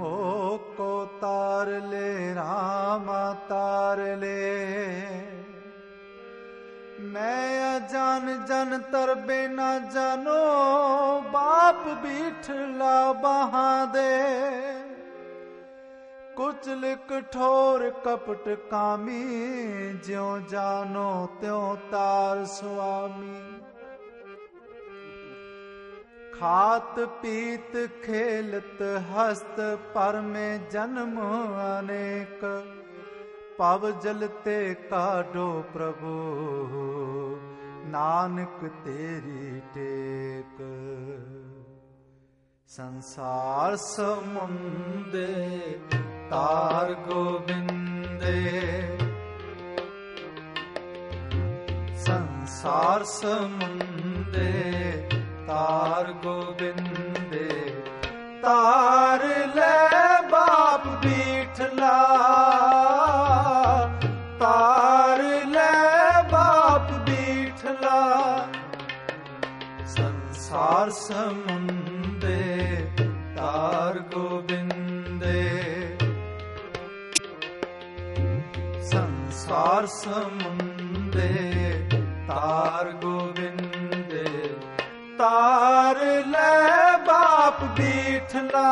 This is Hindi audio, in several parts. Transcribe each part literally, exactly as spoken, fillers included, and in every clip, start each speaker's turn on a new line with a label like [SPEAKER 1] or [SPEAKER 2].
[SPEAKER 1] मोह को तार ले रामा तार ले। मैं अजान जन तरबे न जानो बाप बीठला बहा दे। कुचल कठोर कपट कामी ज्यों जानो त्यों तार स्वामी। खात पीत खेलत हस्त पर में जन्म अनेक। पव जलते काढो प्रभु नानक तेरी टेक। संसार समुंदे तार गोविंदे। संसार समुंदे तार गोविंदे। तार ले बाप बीठला। तार ले बाप बीठला। संसार समुंदे तार गोविंदे। संसार समुंदे तार गोविंदे। तार ले बाप बीठला।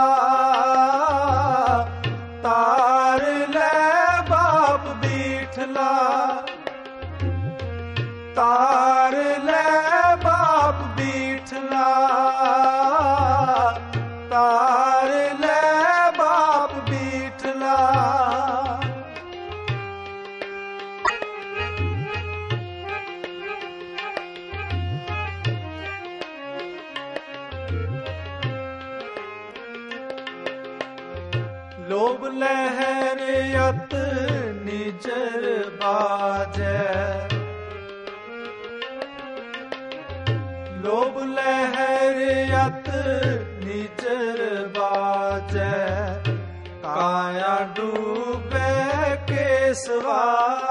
[SPEAKER 1] तार ले बाप बीठला। तार ले बाप बीठला। तार ले बाप बीठला। लोभ लहर यत निजर बाजै। लोभ लहर यत निजर बाजै। काया डूबे केसवा।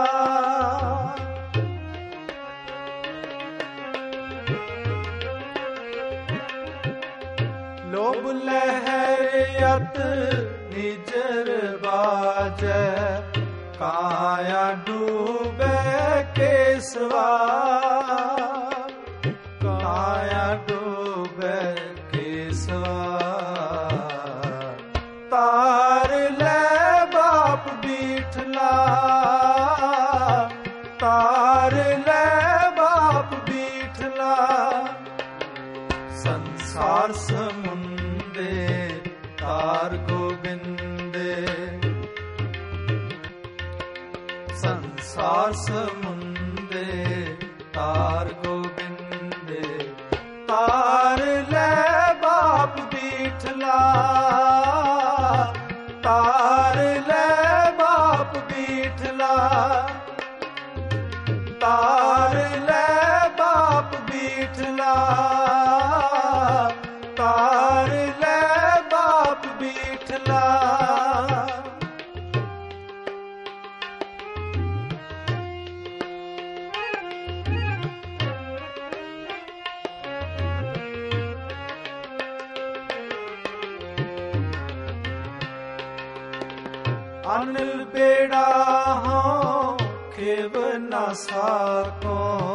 [SPEAKER 1] लोभ लहर यत निजर बाजै। काया डूबे केसवा। काया डूबे केसवा। तार ले बाप बीठला। तार ले बाप बीठला। संसार समुंदे तार गोविंदे। संसार समुंदे तार गोविंदे। तार ले बाप बीठला। तार ले बाप बीठला। तार ले बाप बीठला। तार ले बाप बीठला। अनिल बेड़ा हो खेव न साको।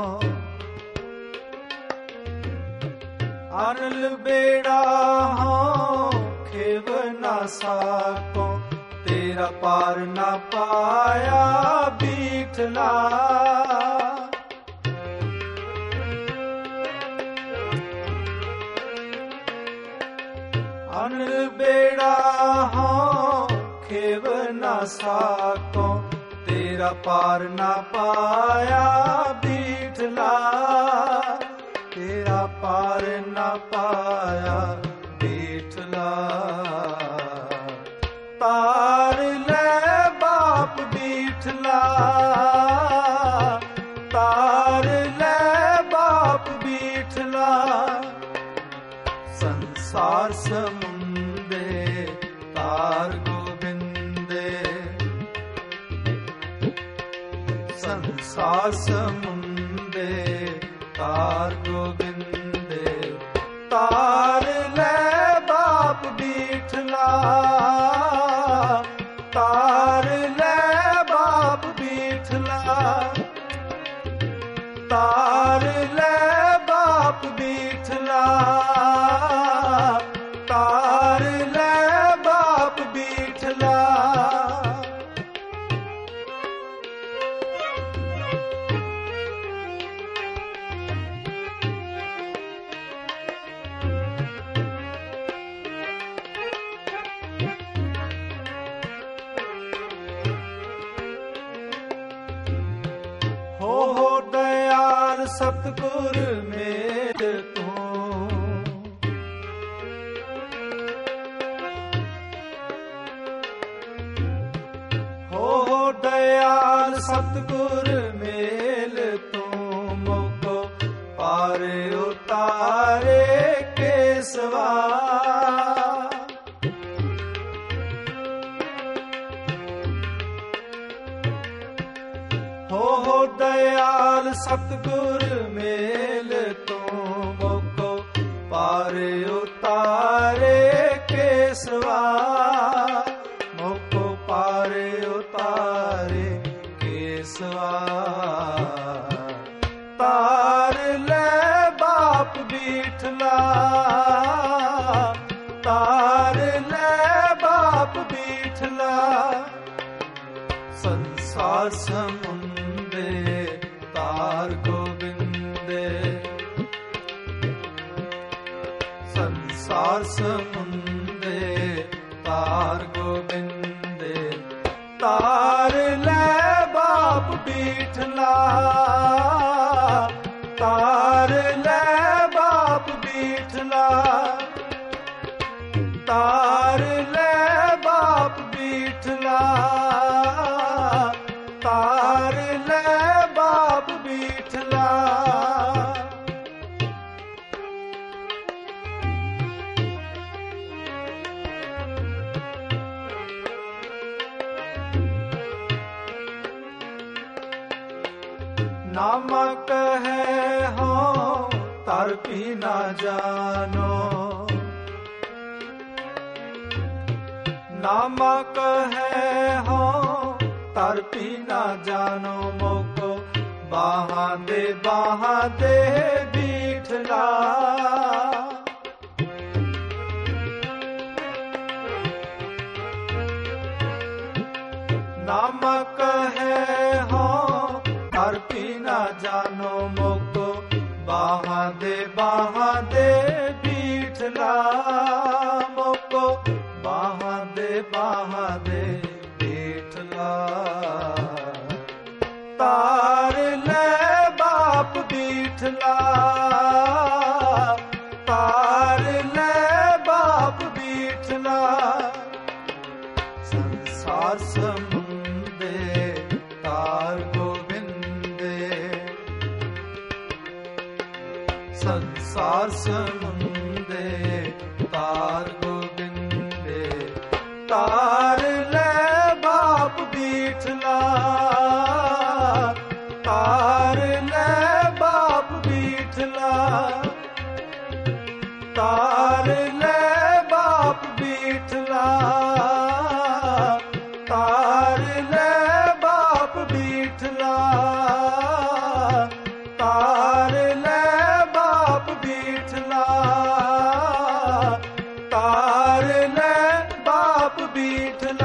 [SPEAKER 1] अनिल बेड़ा हो खेव न साको। तेरा पार न पाया बीठला। अनिल बेड़ा हो खेव न साको। तेरा पार न पाया बीठला। तेरा पार न पाया बीठला। तार ले बाप बीठला। तार ले बाप बीठला। संसार समुंदे तार गोविंदे। संसार समुंदे तार गोविंदे। तार ले बाप बीठला। तार ले बाप बीठला। हो हो दयाल सतगुर मेर तू, हो हो दयाल सतगुर मेल तू, मोको पार उतारे केसवा। हो हो दयाल सतगुर मेल तू, मोको पार उतारे केसवा। मोको पार उतारे केसवा। तार ले बाप बीठला, तार ले बाप बीठला। संसार समुंदे तार गोविंदे, संसार समुंदे तार गोविंदे। तार ले बाप बीठला, तार ले बाप बीठला। तार ले बाप बीठला, तार ले बाप बीठला। नामक है हो तार पी ना जानो, नामक है हो तार पी ना जानो। मोको बाहा दे बाहा दे बीठला। नामक है हो तार पी ना जानो, मोको बाहा दे बाहा दे बीठला। मोको बाहा दे बाहा दे बीठला। तार ले बाप बीठला, तार ले बाप बीठला। संसार समुंदे तार गोविंदे, संसार समुंदे तार गोविंदे। तार ले बाप बीठला, तार ले बाप बीठला। तार ले बाप बीठला, तार ले बाप बीठला। तार ले बाप बीठला, तार ले बाप बीठला।